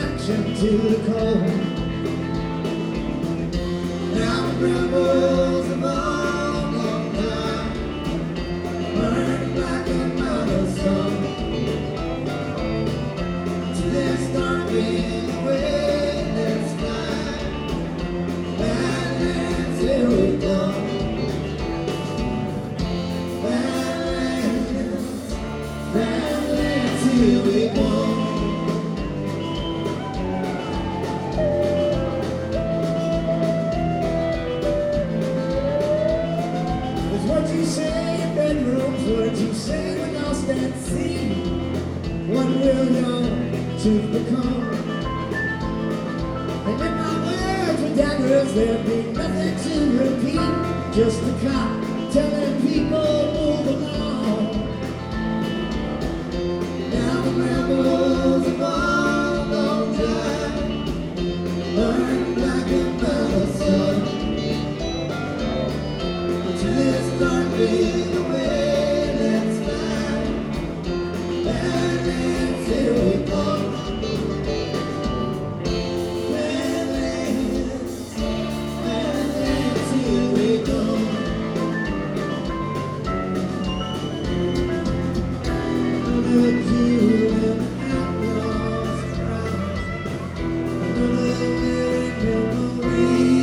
reaction to the cold. Now the rebels have all gone down, burned black and mother sun, to their starving away, let's fly. Badlands, here we go. Badlands, here we go. What you say in bedrooms, what you say when lost at sea. What will your truth become? And if my words were daggers, there'd be nothing to repeat. Just a cop telling people move along. Now the rebels have all gone dry, burned black and by the sun. Starting away, let's fly. Badlands, here we go. Badlands, Badlands, here we go. Another jewel in the outlaw's crown, another lyric memory.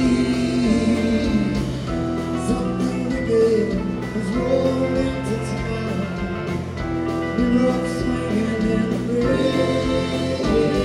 Is rolling to town, the rope swinging in the breeze.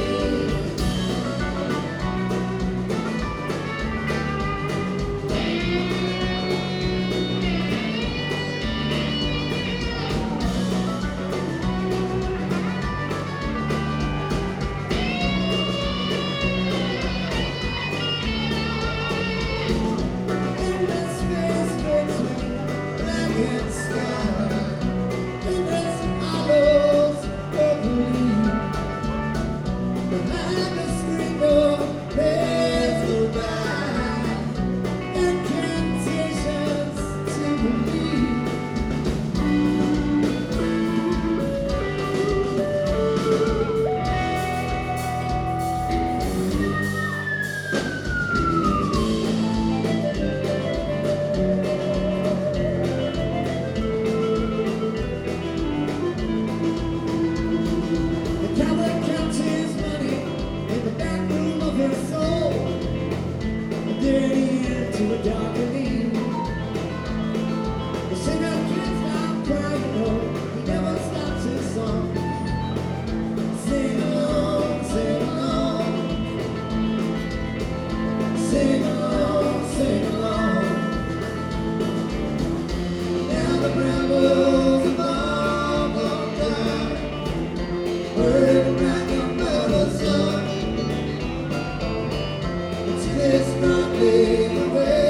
In the space between and sky, in this hollows of belief, behind the screen door, there's goodbye, incantations to believe. To a darkening, the singer can't stop crying, no, he never stops his song. Sing along, sing along, sing along, sing along. Now the rebels have all gone down, burned black and by the sun, to this starting away.